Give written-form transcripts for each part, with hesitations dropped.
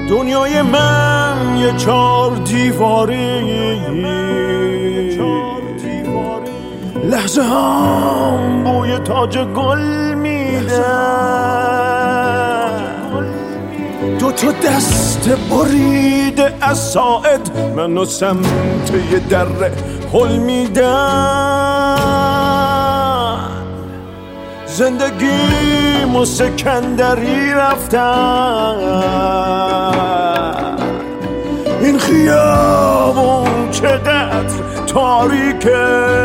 دنیای من یه چار دیواری، لحظه هم بوی تاج گل میده، دو تا دست بریده از ساعد منو سمت یه دره هل میدن. زندگیمو سکندری رفتن، این خیابون چقدر تاریکه،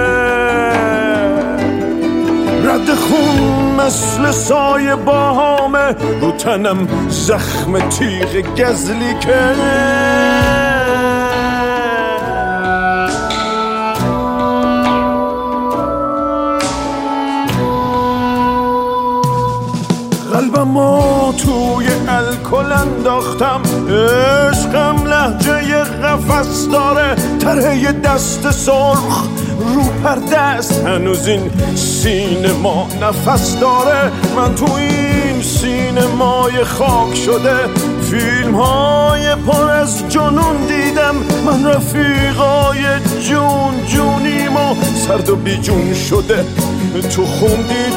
رد خون مثل سایه باهامه، رو تنم زخم تیغ گزلی که قلبمو توی الکل انداختم، عشقم لهجه قفس داره، طرح دست سرخ رو پرده است، هنوز این سینما نفس داره. من تو این سینمای خاک شده فیلم های پر از جنون دیدم، من رفیقای جون جونیم و سرد و بی جون شده تو خون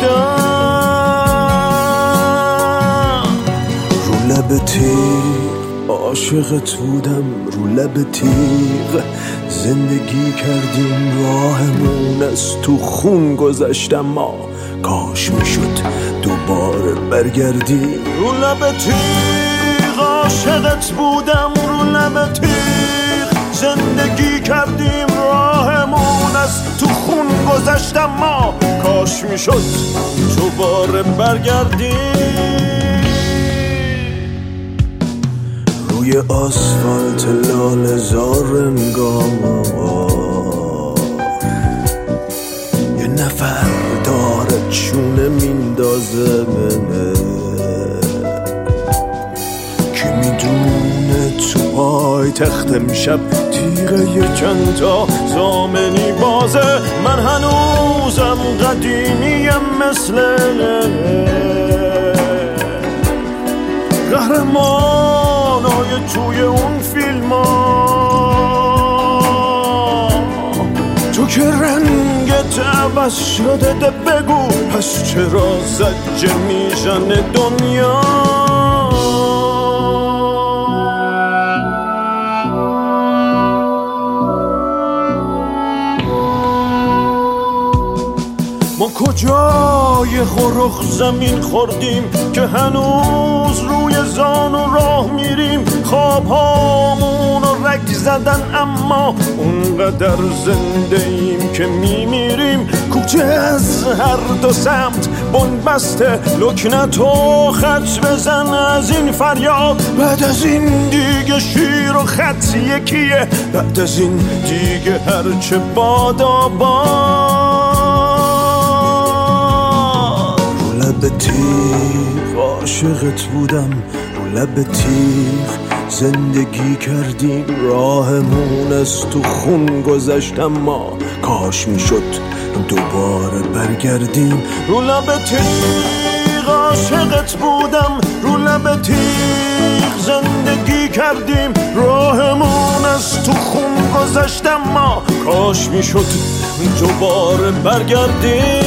دیدم. رو لب تیغ عاشقت بودم، رو لب تیغ زندگی کردیم، راهمون از تو خون گذشتم، ما کاش میشد دوباره برگردیم. رو لب تیغ عاشقت بودم، رو لب تیغ زندگی کردیم، راهمون از تو خون گذشتم، ما کاش میشد دوباره برگردیم. روی آسفالت لاله زار انگار یه نفر داره چونه میندازه منه، کی میدونه تو پای تخت امشب تیغه یه چند تا زامنی بازه. من هنوزم قدیمیم مثل قهرمانای توی اون فیلم ها، تو که رنگت عوض شده، ده بگو پس چرا زجه میزنه دنیا؟ ما کجای خورخ زمین خوردیم که هنوز روی زان و راه میریم، خواب هامون رو رگ زدن اما اونقدر زنده ایم که میمیریم. کوچه از هر دو سمت بند بسته، لکنت و خط بزن از این فریاد، بعد از این دیگه شیر و خط یکیه، بعد از این دیگه هرچه بادا لب تیغ عاشقت بودم، رو لب تیغ زندگی کردیم، راهمون از تو خون گذشتم، ما کاش میشد دوباره برگردیم. رو لب تیغ عاشقت بودم، رو لب تیغ زندگی کردیم، راهمون از تو خون گذشتم، ما کاش میشد دوباره برگردیم.